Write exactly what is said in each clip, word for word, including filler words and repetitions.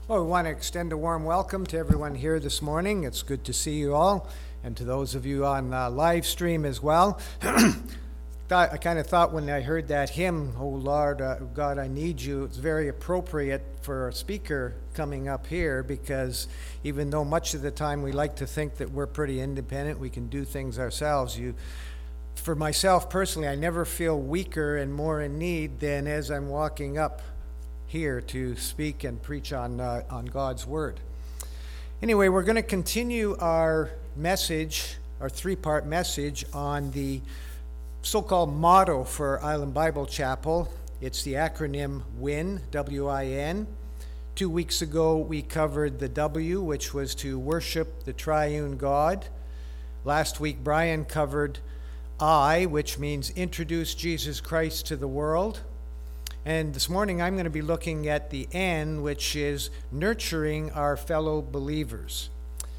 Well, we want to extend a warm welcome to everyone here this morning. It's good to see you all, and to those of you on uh, live stream as well. Thought, I kind of thought when I heard that hymn, "Oh Lord, uh, God, I Need You," it's very appropriate for a speaker coming up here, because even though much of the time we like to think that we're pretty independent, we can do things ourselves, you, for myself personally, I never feel weaker and more in need than as I'm walking up here to speak and preach on uh, on God's Word. Anyway, we're going to continue our message, our three-part message on the so-called motto for Island Bible Chapel. It's the acronym WIN, W I N. Two weeks ago, we covered the W, which was to worship the triune God. Last week, Brian covered I, which means introduce Jesus Christ to the world. And this morning, I'm going to be looking at the N, which is nurturing our fellow believers.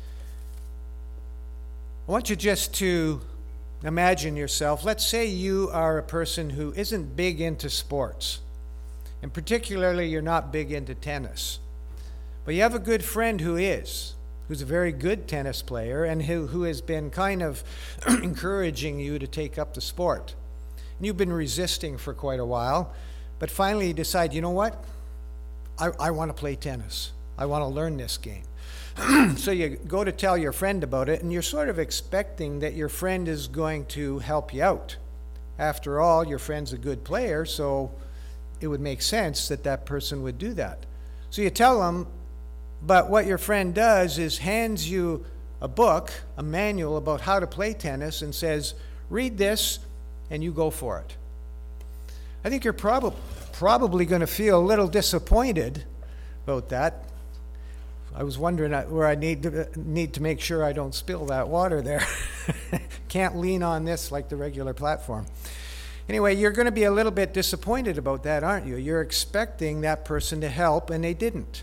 I want you just to imagine yourself. Let's say you are a person who isn't big into sports, and particularly you're not big into tennis. But you have a good friend who is, who's a very good tennis player, and who, who has been kind of encouraging you to take up the sport. And you've been resisting for quite a while. But finally you decide, you know what? I, I want to play tennis. I want to learn this game. So you go to tell your friend about it, and you're sort of expecting that your friend is going to help you out. After all, your friend's a good player, so it would make sense that that person would do that. So you tell them, but what your friend does is hands you a book, a manual about how to play tennis, and says, read this, and you go for it. I think you're prob- probably going to feel a little disappointed about that. I was wondering where I need to, need to make sure I don't spill that water there. Can't lean on this like the regular platform. Anyway, you're going to be a little bit disappointed about that, aren't you? You're expecting that person to help, and they didn't.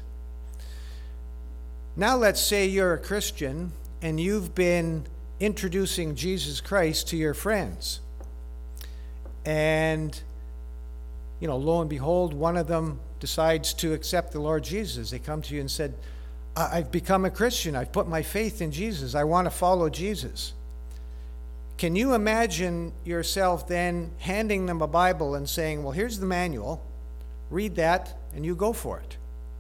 Now let's say you're a Christian, and you've been introducing Jesus Christ to your friends. And you know, lo and behold, one of them decides to accept the Lord Jesus. They come to you and said, I've become a Christian. I've put my faith in Jesus. I want to follow Jesus. Can you imagine yourself then handing them a Bible and saying, well, here's the manual. Read that, and you go for it?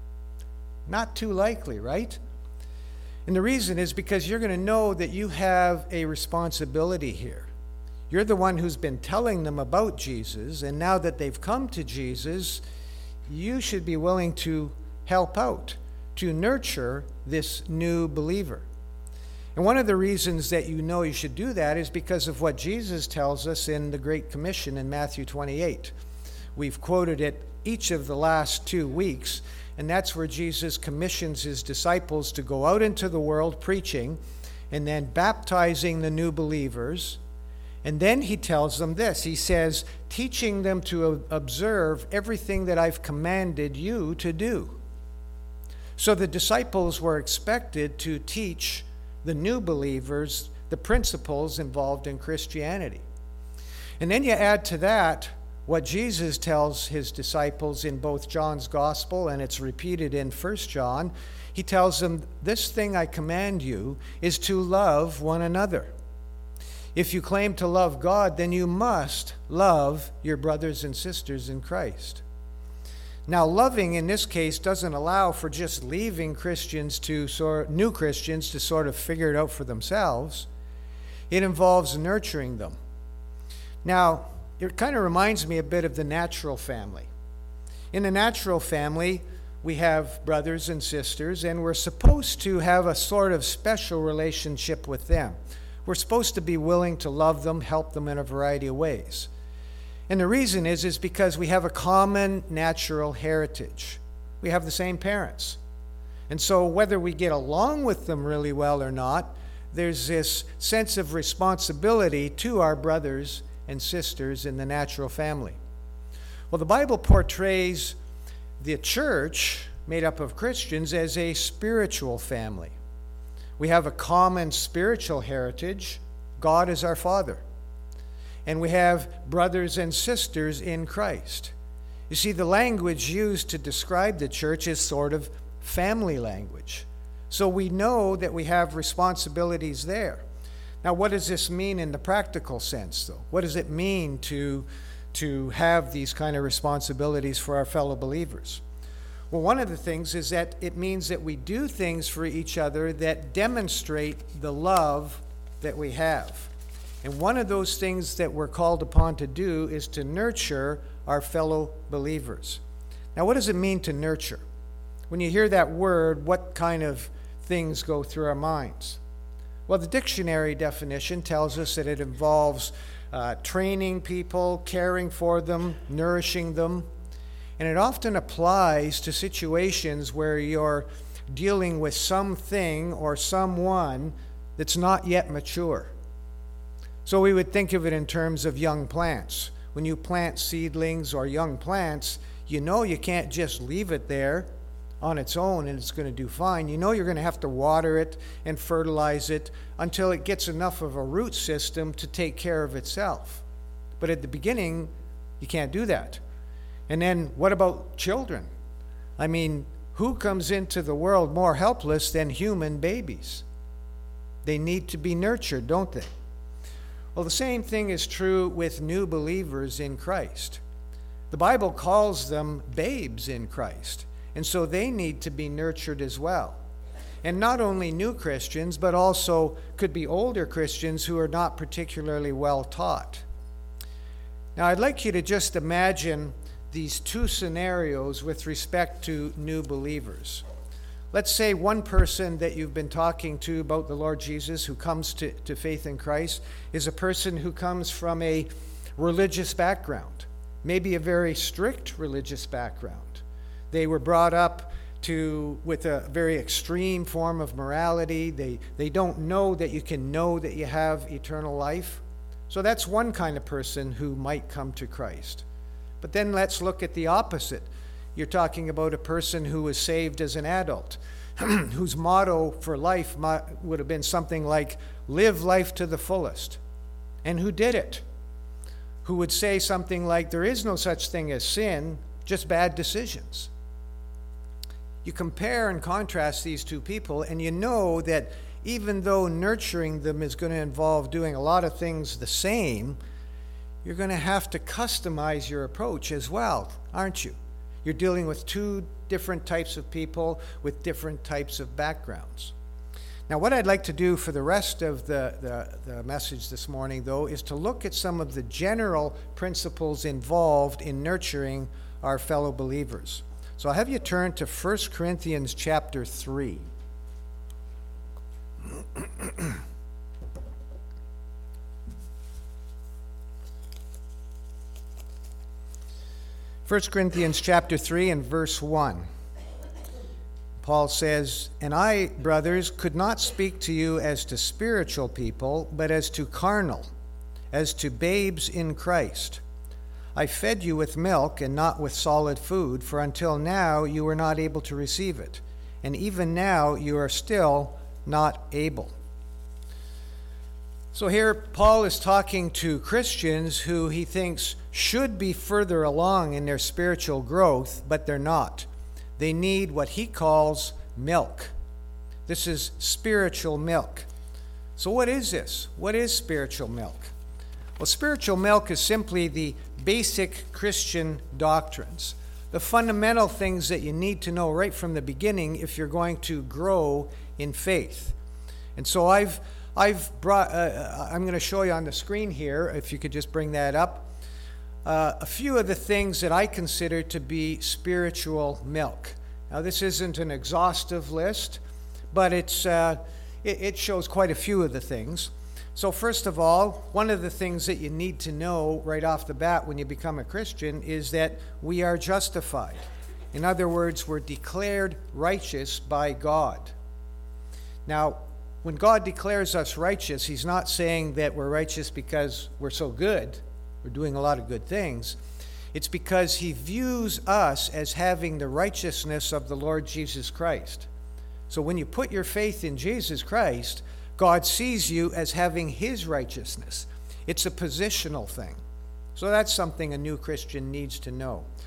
Not too likely, right? And the reason is because you're going to know that you have a responsibility here. You're the one who's been telling them about Jesus, and now that they've come to Jesus, you should be willing to help out, to nurture this new believer. And one of the reasons that you know you should do that is because of what Jesus tells us in the Great Commission in Matthew twenty-eight. We've quoted it each of the last two weeks, and that's where Jesus commissions his disciples to go out into the world preaching and then baptizing the new believers. And then he tells them this. He says, teaching them to observe everything that I've commanded you to do. So the disciples were expected to teach the new believers the principles involved in Christianity. And then you add to that what Jesus tells his disciples in both John's Gospel, and it's repeated in First John. He tells them, this thing I command you is to love one another. If you claim to love God, then you must love your brothers and sisters in Christ. Now, loving in this case doesn't allow for just leaving Christians to sort new Christians to sort of figure it out for themselves. It involves nurturing them. Now, it kind of reminds me a bit of the natural family. In the natural family, we have brothers and sisters, and we're supposed to have a sort of special relationship with them. We're supposed to be willing to love them, help them in a variety of ways. And the reason is, is because we have a common natural heritage. We have the same parents. And so whether we get along with them really well or not, there's this sense of responsibility to our brothers and sisters in the natural family. Well, the Bible portrays the church, made up of Christians, as a spiritual family. We have a common spiritual heritage. God is our Father. And we have brothers and sisters in Christ. You see, the language used to describe the church is sort of family language. So we know that we have responsibilities there. Now, what does this mean in the practical sense, though? What does it mean to, to have these kind of responsibilities for our fellow believers? Well, one of the things is that it means that we do things for each other that demonstrate the love that we have. And one of those things that we're called upon to do is to nurture our fellow believers. Now, what does it mean to nurture? When you hear that word, what kind of things go through our minds? Well, the dictionary definition tells us that it involves uh, training people, caring for them, nourishing them. And it often applies to situations where you're dealing with something or someone that's not yet mature. So we would think of it in terms of young plants. When you plant seedlings or young plants, you know you can't just leave it there on its own and it's going to do fine. You know you're going to have to water it and fertilize it until it gets enough of a root system to take care of itself. But at the beginning, you can't do that. And then what about children? I mean, who comes into the world more helpless than human babies? They need to be nurtured, don't they? Well, the same thing is true with new believers in Christ. The Bible calls them babes in Christ, and so they need to be nurtured as well. And not only new Christians, but also could be older Christians who are not particularly well taught. Now, I'd like you to just imagine these two scenarios with respect to new believers. Let's say one person that you've been talking to about the Lord Jesus who comes to, to faith in Christ is a person who comes from a religious background, maybe a very strict religious background. They were brought up to with a very extreme form of morality. They, they don't know that you can know that you have eternal life. So that's one kind of person who might come to Christ. But then let's look at the opposite. You're talking about a person who was saved as an adult, whose motto for life would have been something like, live life to the fullest. And who did it? Who would say something like, there is no such thing as sin, just bad decisions. You compare and contrast these two people, and you know that even though nurturing them is going to involve doing a lot of things the same, you're going to have to customize your approach as well, aren't you? You're dealing with two different types of people with different types of backgrounds. Now, what I'd like to do for the rest of the, the, the message this morning, though, is to look at some of the general principles involved in nurturing our fellow believers. So I'll have you turn to First Corinthians chapter three. First Corinthians chapter three and verse one. Paul says, "And I, brothers, could not speak to you as to spiritual people, but as to carnal, as to babes in Christ. I fed you with milk and not with solid food, for until now you were not able to receive it, and even now you are still not able." So here Paul is talking to Christians who he thinks should be further along in their spiritual growth, but they're not. They need what he calls milk. This is spiritual milk. So what is this? What is spiritual milk? Well, spiritual milk is simply the basic Christian doctrines, the fundamental things that you need to know right from the beginning if you're going to grow in faith. And so I've I've brought, uh, I'm going to show you on the screen here, if you could just bring that up, uh, a few of the things that I consider to be spiritual milk. Now, this isn't an exhaustive list, but it's uh, it, it shows quite a few of the things. So first of all, one of the things that you need to know right off the bat when you become a Christian is that we are justified. In other words, we're declared righteous by God. Now, when God declares us righteous, he's not saying that we're righteous because we're so good, we're doing a lot of good things. It's because he views us as having the righteousness of the Lord Jesus Christ. So when you put your faith in Jesus Christ, God sees you as having his righteousness. It's a positional thing. So that's something a new Christian needs to know.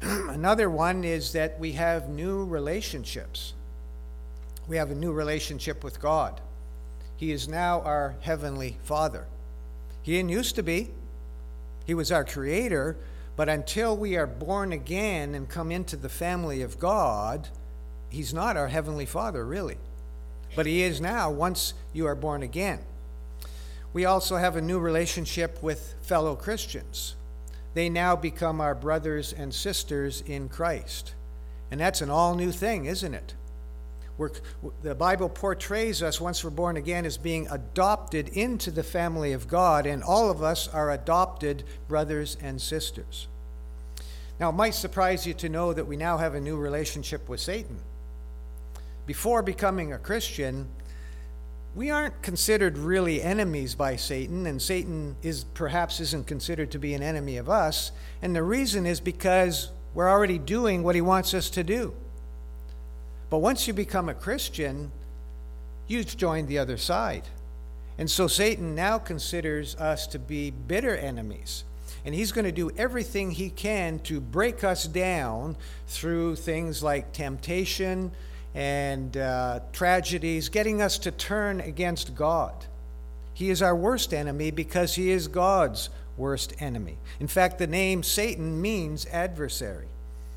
Another one is that we have new relationships. We have a new relationship with God. He is now our Heavenly Father. He didn't used to be. He was our Creator, but until we are born again and come into the family of God, He's not our Heavenly Father, really. But He is now once you are born again. We also have a new relationship with fellow Christians. They now become our brothers and sisters in Christ. And that's an all-new thing, isn't it? We're, the Bible portrays us, once we're born again, as being adopted into the family of God, and all of us are adopted brothers and sisters. Now, it might surprise you to know that we now have a new relationship with Satan. Before becoming a Christian, we aren't considered really enemies by Satan, and Satan is perhaps isn't considered to be an enemy of us, and the reason is because we're already doing what he wants us to do. But once you become a Christian, you've joined the other side. And so Satan now considers us to be bitter enemies. And he's going to do everything he can to break us down through things like temptation and uh, tragedies, getting us to turn against God. He is our worst enemy because he is God's worst enemy. In fact, the name Satan means adversary.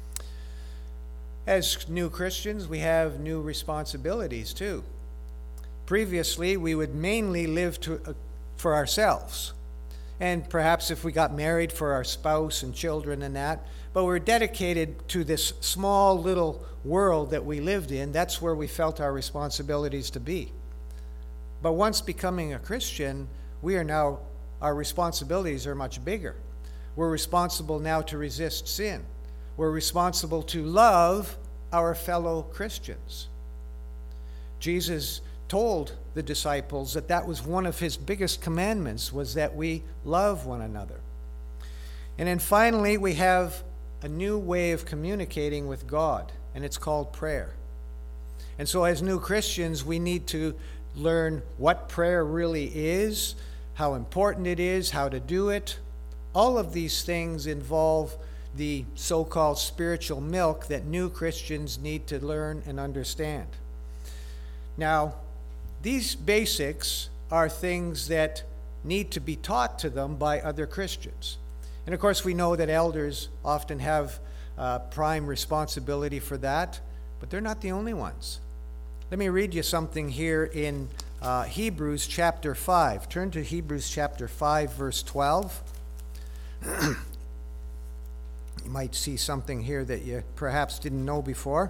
As new Christians, we have new responsibilities too. Previously, we would mainly live to, uh, for ourselves. And perhaps if we got married, for our spouse and children and that. But we're dedicated to this small little world that we lived in. That's where we felt our responsibilities to be. But once becoming a Christian, we are now, our responsibilities are much bigger. We're responsible now to resist sin. We're responsible to love our fellow Christians. Jesus told the disciples that that was one of his biggest commandments, was that we love one another. And then finally, we have a new way of communicating with God, and it's called prayer. And so as new Christians, we need to learn what prayer really is, how important it is, how to do it. All of these things involve the so-called spiritual milk that new Christians need to learn and understand. Now, these basics are things that need to be taught to them by other Christians. And of course, we know that elders often have uh, prime responsibility for that, but they're not the only ones. Let me read you something here in uh, Hebrews chapter five. Turn to Hebrews chapter five, verse twelve. You might see something here that you perhaps didn't know before.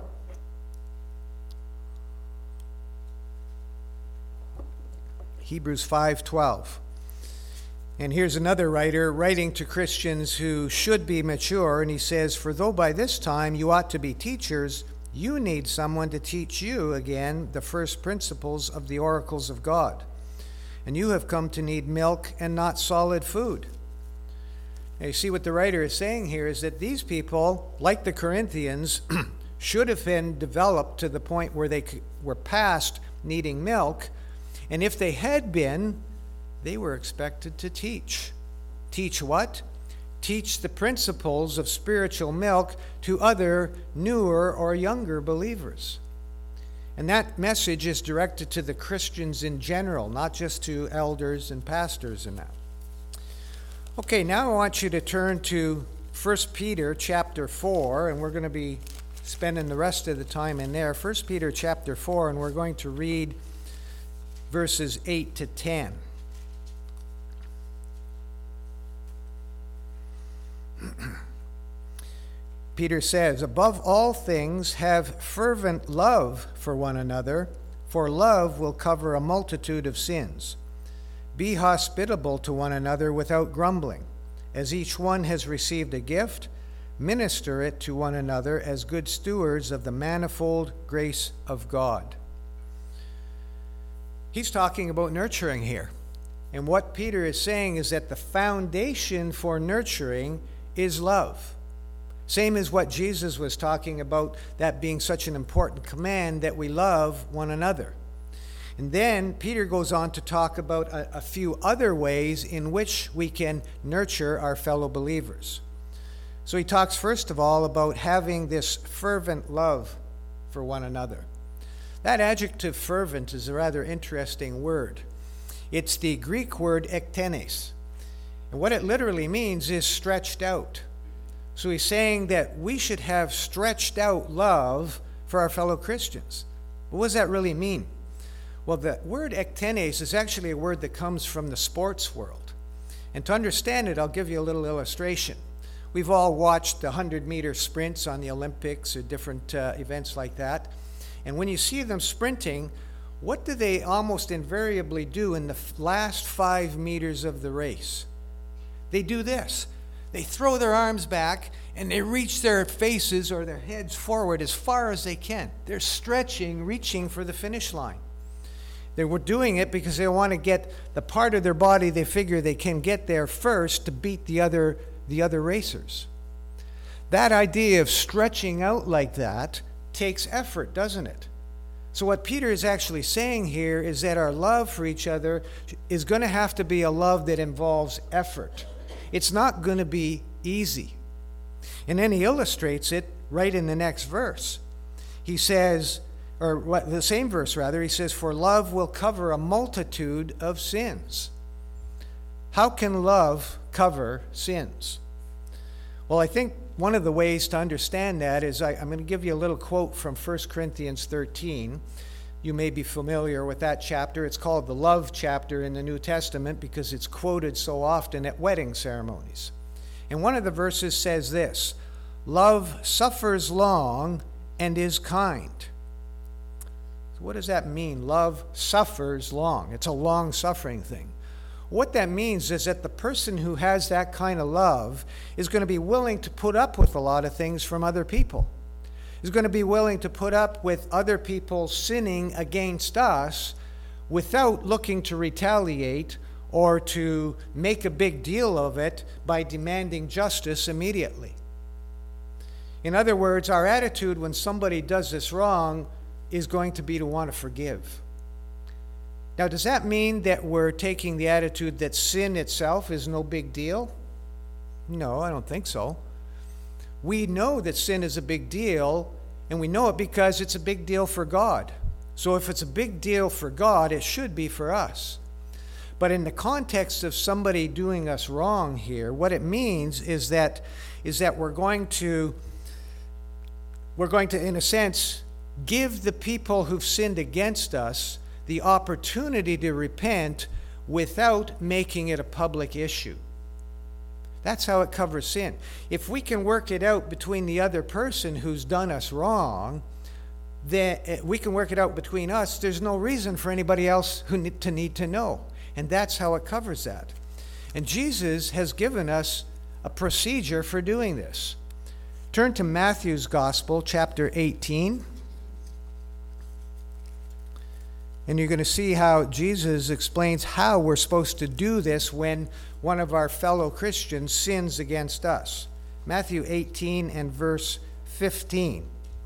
Hebrews five twelve. And here's another writer writing to Christians who should be mature, and he says, "For though by this time you ought to be teachers, you need someone to teach you again the first principles of the oracles of God. And you have come to need milk and not solid food." Now, you see what the writer is saying here is that these people, like the Corinthians, should have been developed to the point where they were past needing milk. And if they had been, they were expected to teach. Teach what? Teach the principles of spiritual milk to other newer or younger believers. And that message is directed to the Christians in general, not just to elders and pastors and that. Okay, now I want you to turn to First Peter chapter four, and we're going to be spending the rest of the time in there. First Peter chapter four, and we're going to read verses eight to ten. Peter says, "Above all things, have fervent love for one another, for love will cover a multitude of sins. Be hospitable to one another without grumbling. As each one has received a gift, minister it to one another as good stewards of the manifold grace of God." He's talking about nurturing here. And what Peter is saying is that the foundation for nurturing is love. Same as what Jesus was talking about, that being such an important command that we love one another. And then Peter goes on to talk about a, a few other ways in which we can nurture our fellow believers. So he talks first of all about having this fervent love for one another. That adjective fervent is a rather interesting word. It's the Greek word ektenes. And what it literally means is stretched out. So he's saying that we should have stretched out love for our fellow Christians. But what does that really mean? Well, the word ektenes is actually a word that comes from the sports world. And to understand it, I'll give you a little illustration. We've all watched the hundred-meter sprints on the Olympics or different uh, events like that. And when you see them sprinting, what do they almost invariably do in the last five meters of the race? They do this. They throw their arms back and they reach their faces or their heads forward as far as they can. They're stretching, reaching for the finish line. They were doing it because they want to get the part of their body they figure they can get there first to beat the other, the other racers. That idea of stretching out like that takes effort, doesn't it? So what Peter is actually saying here is that our love for each other is going to have to be a love that involves effort. It's not going to be easy. And then he illustrates it right in the next verse. He says, or what, the same verse rather, he says, "For love will cover a multitude of sins." How can love cover sins? Well, I think one of the ways to understand that is I, I'm going to give you a little quote from First Corinthians thirteen. You may be familiar with that chapter. It's called the love chapter in the New Testament because it's quoted so often at wedding ceremonies. And one of the verses says this: "Love suffers long and is kind." So what does that mean? Love suffers long. It's a long-suffering thing. What that means is that the person who has that kind of love is going to be willing to put up with a lot of things from other people. Is going to be willing to put up with other people sinning against us without looking to retaliate or to make a big deal of it by demanding justice immediately. In other words, our attitude when somebody does us wrong is going to be to want to forgive. Now, does that mean that we're taking the attitude that sin itself is no big deal? No, I don't think so. We know that sin is a big deal, and we know it because it's a big deal for God. So if it's a big deal for God, it should be for us. But in the context of somebody doing us wrong here, what it means is that is that we're going to we're going to, in a sense, give the people who've sinned against us the opportunity to repent without making it a public issue. That's how it covers sin. If we can work it out between the other person who's done us wrong, then we can work it out between us. There's no reason for anybody else who need to need to know. And that's how it covers that. And Jesus has given us a procedure for doing this. Turn to Matthew's Gospel, chapter eighteen. And you're going to see how Jesus explains how we're supposed to do this when one of our fellow Christians sins against us. Matthew eighteen and verse fifteen.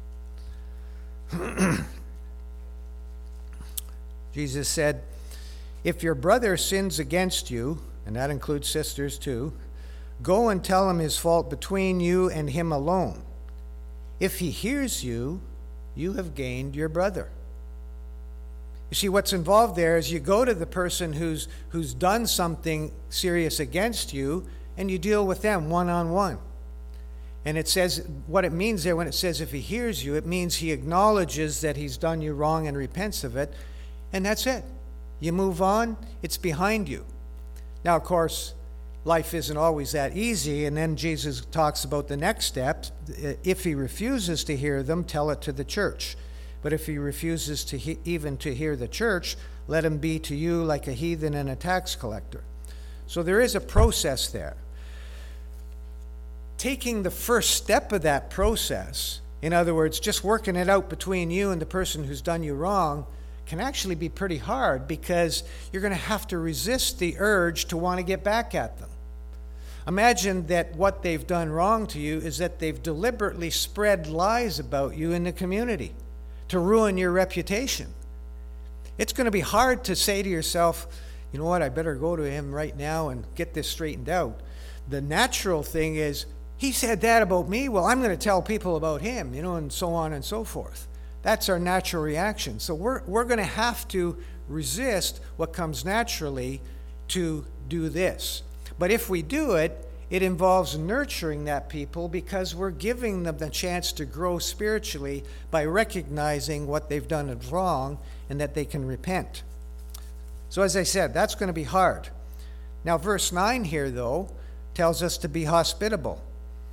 Jesus said, "If your brother sins against you," and that includes sisters too, "go and tell him his fault between you and him alone. If he hears you, you have gained your brother." You see, what's involved there is you go to the person who's who's done something serious against you, and you deal with them one-on-one. And it says, what it means there when it says if he hears you, it means he acknowledges that he's done you wrong and repents of it, and that's it. You move on, it's behind you. Now, of course, life isn't always that easy, and then Jesus talks about the next step. If he refuses to hear them, tell it to the church. But if he refuses to he, even to hear the church, let him be to you like a heathen and a tax collector. So there is a process there. Taking the first step of that process, in other words, just working it out between you and the person who's done you wrong, can actually be pretty hard because you're going to have to resist the urge to want to get back at them. Imagine that what they've done wrong to you is that they've deliberately spread lies about you in the community to ruin your reputation. It's going to be hard to say to yourself, you know what, I better go to him right now and get this straightened out. The natural thing is, he said that about me, well, I'm going to tell people about him, you know, and so on and so forth. That's our natural reaction. So we're, we're going to have to resist what comes naturally to do this. But if we do it, it involves nurturing that people because we're giving them the chance to grow spiritually by recognizing what they've done is wrong and that they can repent. So as I said, that's going to be hard. Now, verse nine here, though, tells us to be hospitable.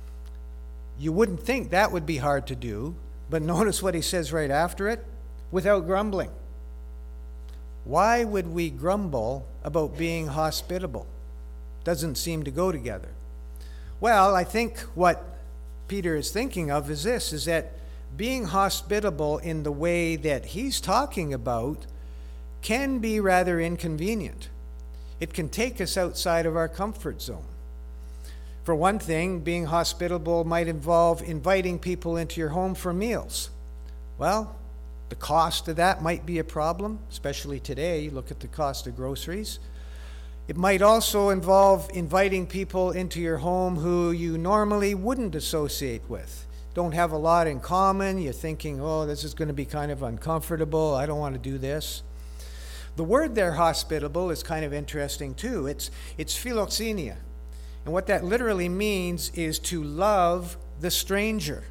You wouldn't think that would be hard to do, but notice what he says right after it, without grumbling. Why would we grumble about being hospitable? Doesn't seem to go together. Well, I think what Peter is thinking of is this, is that being hospitable in the way that he's talking about can be rather inconvenient. It can take us outside of our comfort zone. For one thing, being hospitable might involve inviting people into your home for meals. Well, the cost of that might be a problem, especially today. You look at the cost of groceries. It might also involve inviting people into your home who you normally wouldn't associate with. Don't have a lot in common. You're thinking, oh, this is going to be kind of uncomfortable. I don't want to do this. The word there, hospitable, is kind of interesting too. It's, it's philoxenia. And what that literally means is to love the stranger.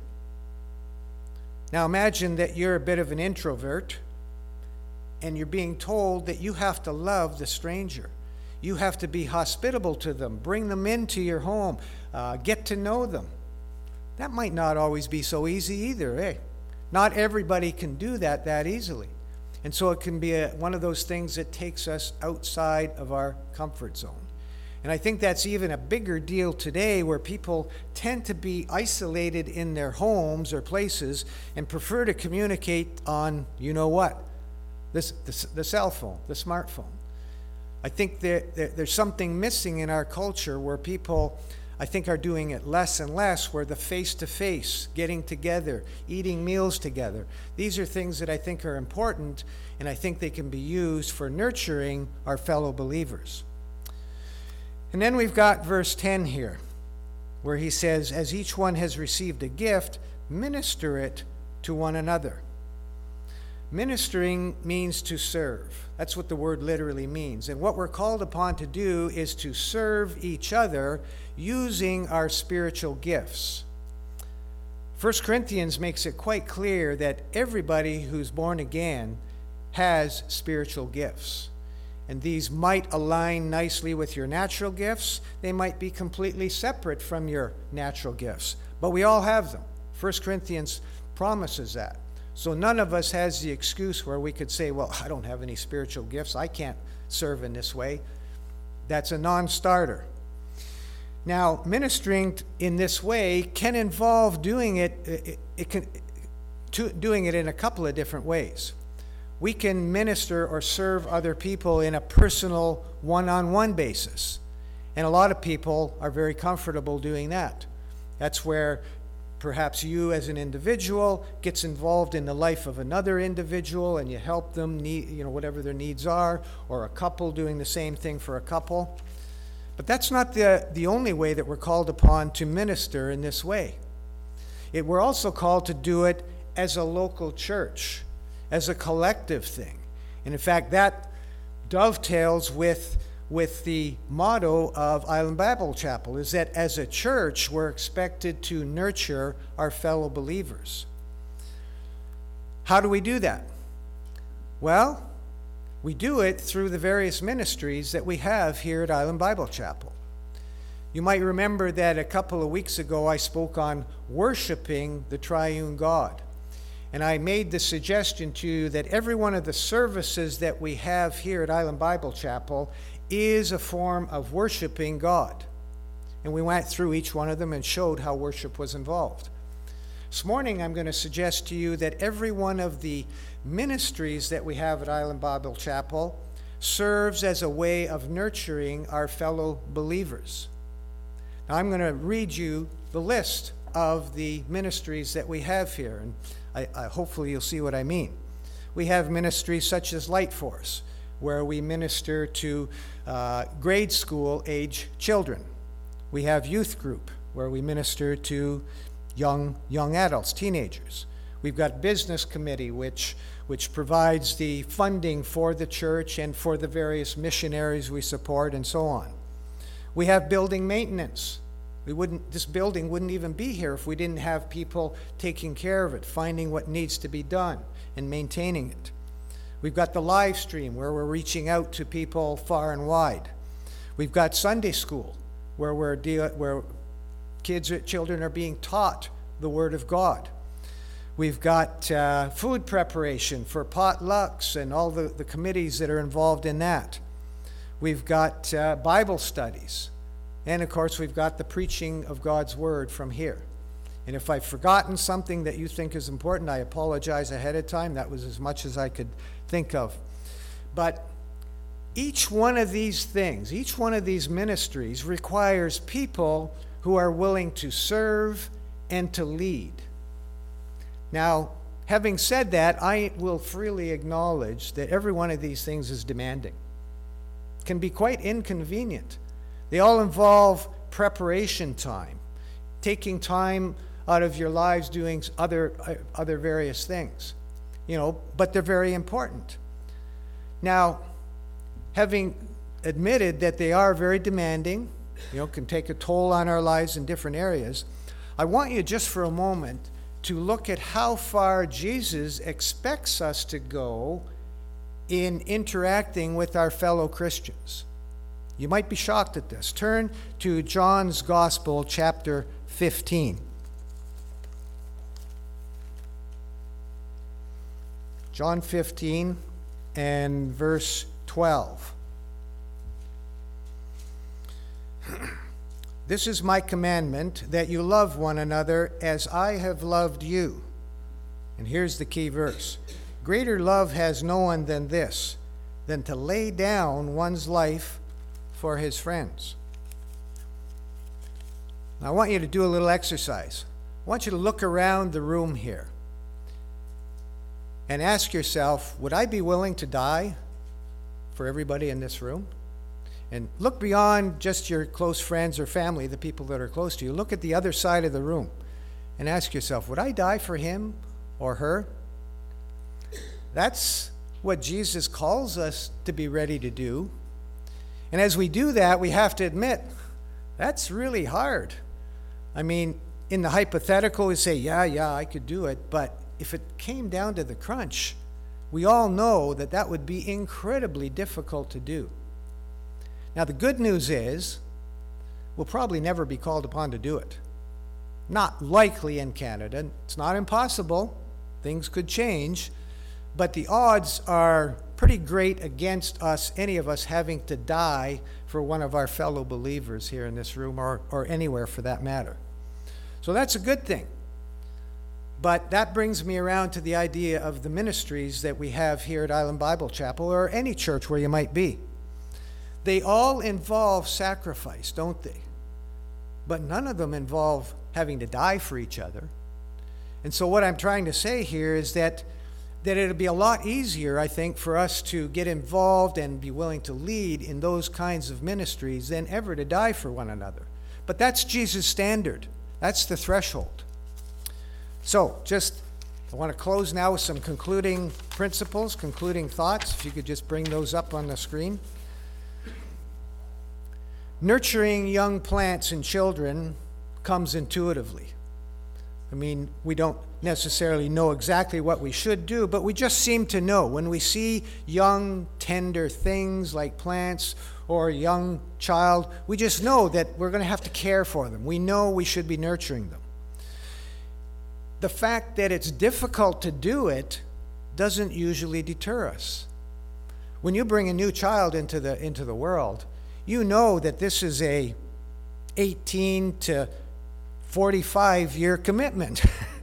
Now imagine that you're a bit of an introvert and you're being told that you have to love the stranger. You have to be hospitable to them, bring them into your home, uh, get to know them. That might not always be so easy either, eh? Not everybody can do that that easily. And so it can be a, one of those things that takes us outside of our comfort zone. And I think that's even a bigger deal today where people tend to be isolated in their homes or places and prefer to communicate on, you know what, this, the, the cell phone, the smartphone. I think that there's something missing in our culture where people, I think, are doing it less and less, where the face-to-face, getting together, eating meals together, these are things that I think are important, and I think they can be used for nurturing our fellow believers. And then we've got verse ten here, where he says, as each one has received a gift, minister it to one another. Ministering means to serve. That's what the word literally means. And what we're called upon to do is to serve each other using our spiritual gifts. First Corinthians makes it quite clear that everybody who's born again has spiritual gifts. And these might align nicely with your natural gifts. They might be completely separate from your natural gifts. But we all have them. First Corinthians promises that. So none of us has the excuse where we could say, well, I don't have any spiritual gifts. I can't serve in this way. That's a non-starter. Now, ministering in this way can involve doing it, it, it can, to, doing it in a couple of different ways. We can minister or serve other people in a personal, one-on-one basis. And a lot of people are very comfortable doing that. That's where perhaps you as an individual gets involved in the life of another individual and you help them, need, you know, whatever their needs are, or a couple doing the same thing for a couple. But that's not the, the only way that we're called upon to minister in this way. It, we're also called to do it as a local church, as a collective thing. And in fact, that dovetails with with the motto of Island Bible Chapel, is that as a church, we're expected to nurture our fellow believers. How do we do that? Well, we do it through the various ministries that we have here at Island Bible Chapel. You might remember that a couple of weeks ago I spoke on worshiping the triune God. And I made the suggestion to you that every one of the services that we have here at Island Bible Chapel is a form of worshiping God. And we went through each one of them and showed how worship was involved. This morning I'm going to suggest to you that every one of the ministries that we have at Island Bible Chapel serves as a way of nurturing our fellow believers. Now I'm going to read you the list of the ministries that we have here, and I, I, hopefully you'll see what I mean. We have ministries such as Light Force, where we minister to uh, grade school age children. We have youth group, where we minister to young young adults, teenagers. We've got business committee, which which provides the funding for the church and for the various missionaries we support and so on. We have building maintenance. We wouldn't, this building wouldn't even be here if we didn't have people taking care of it, finding what needs to be done and maintaining it. We've got the live stream where we're reaching out to people far and wide. We've got Sunday school where we're de- where kids, children are being taught the Word of God. We've got uh, food preparation for potlucks and all the, the committees that are involved in that. We've got uh, Bible studies. And of course, we've got the preaching of God's Word from here. And if I've forgotten something that you think is important, I apologize ahead of time. That was as much as I could think of. But each one of these things, each one of these ministries requires people who are willing to serve and to lead. Now, having said that, I will freely acknowledge that every one of these things is demanding. It can be quite inconvenient. They all involve preparation time, taking time out of your lives doing other uh, other various things, you know, but they're very important. Now, having admitted that they are very demanding, you know, can take a toll on our lives in different areas, I want you just for a moment to look at how far Jesus expects us to go in interacting with our fellow Christians. You might be shocked at this. Turn to John's Gospel, chapter fifteen. John fifteen and verse twelve. This is my commandment, that you love one another as I have loved you. And here's the key verse. Greater love has no one than this, than to lay down one's life for his friends. Now, I want you to do a little exercise. I want you to look around the room here and ask yourself, would I be willing to die for everybody in this room? And look beyond just your close friends or family, the people that are close to you. Look at the other side of the room and ask yourself, would I die for him or her? That's what Jesus calls us to be ready to do. And as we do that, we have to admit, that's really hard. I mean, in the hypothetical, we say, yeah, yeah, I could do it. But if it came down to the crunch, we all know that that would be incredibly difficult to do. Now, the good news is, we'll probably never be called upon to do it. Not likely in Canada. It's not impossible. Things could change. But the odds are pretty great against us, any of us, having to die for one of our fellow believers here in this room or, or anywhere for that matter. So that's a good thing. But that brings me around to the idea of the ministries that we have here at Island Bible Chapel or any church where you might be. They all involve sacrifice, don't they? But none of them involve having to die for each other. And so what I'm trying to say here is that that it'll be a lot easier, I think, for us to get involved and be willing to lead in those kinds of ministries than ever to die for one another. But that's Jesus' standard. That's the threshold. So just, I want to close now with some concluding principles, concluding thoughts. If you could just bring those up on the screen. Nurturing young plants and children comes intuitively. I mean, we don't necessarily know exactly what we should do, but we just seem to know. When we see young, tender things like plants or a young child, we just know that we're going to have to care for them. We know we should be nurturing them. The fact that it's difficult to do it doesn't usually deter us. When you bring a new child into the into the world, you know that this is a eighteen to forty-five year commitment.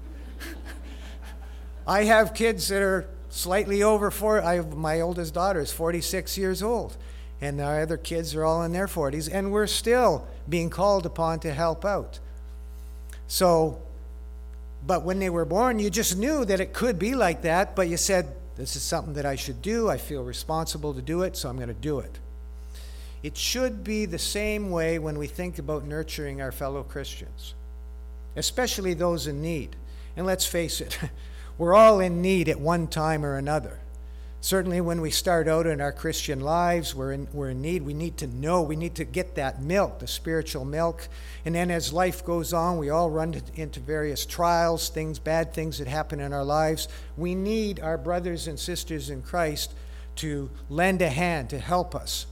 I have kids that are slightly over four. I have, my oldest daughter is forty-six years old, and our other kids are all in their forties, and we're still being called upon to help out. So, but when they were born, you just knew that it could be like that, but you said, this is something that I should do. I feel responsible to do it, so I'm going to do it. it should be the same way when we think about nurturing our fellow Christians, especially those in need. And let's face it, we're all in need at one time or another. Certainly when we start out in our Christian lives, we're in, we're in need. We need to know, we need to get that milk, the spiritual milk. And then as life goes on, we all run into various trials, things, bad things that happen in our lives. We need our brothers and sisters in Christ to lend a hand, to help us.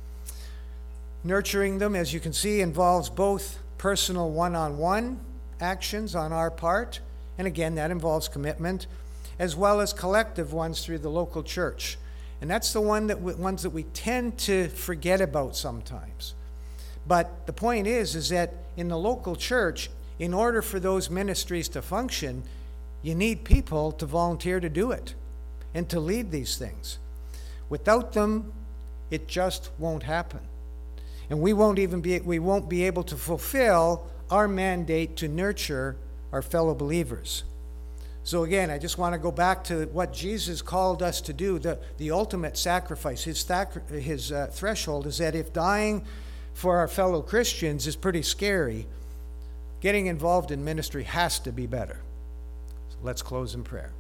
Nurturing them, as you can see, involves both personal one-on-one actions on our part, and again, that involves commitment, as well as collective ones through the local church. And that's the one that we, ones that we tend to forget about sometimes. But the point is, is that in the local church, in order for those ministries to function, you need people to volunteer to do it and to lead these things. Without them, it just won't happen. And we won't even be, we won't be able to fulfill our mandate to nurture our fellow believers. So again, I just want to go back to what Jesus called us to do, the, the ultimate sacrifice. His, sac- his uh, threshold is that if dying for our fellow Christians is pretty scary, getting involved in ministry has to be better. So let's close in prayer.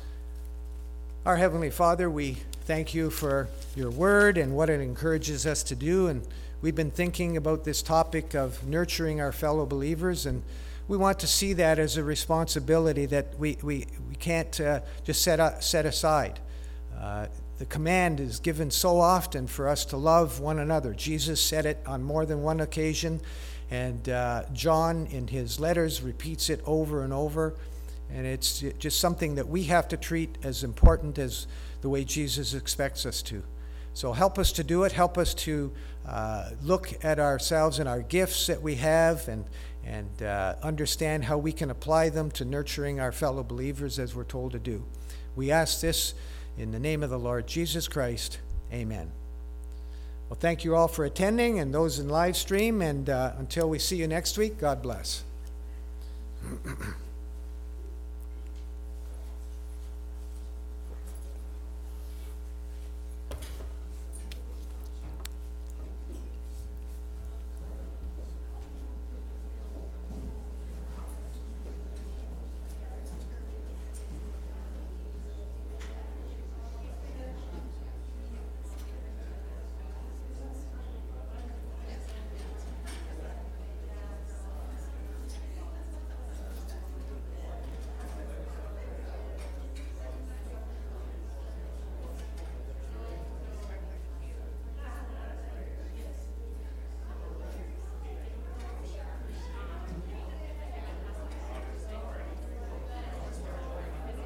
Our Heavenly Father, we thank you for your word and what it encourages us to do. And we've been thinking about this topic of nurturing our fellow believers, and we want to see that as a responsibility that we, we, we can't uh, just set, up, set aside. Uh, the command is given so often for us to love one another. Jesus said it on more than one occasion, and uh, John in his letters repeats it over and over. And it's just something that we have to treat as important as the way Jesus expects us to. So help us to do it. Help us to uh, look at ourselves and our gifts that we have, and and uh, understand how we can apply them to nurturing our fellow believers as we're told to do. We ask this in the name of the Lord Jesus Christ. Amen. Well, thank you all for attending, and those in live stream, and uh, until we see you next week, God bless.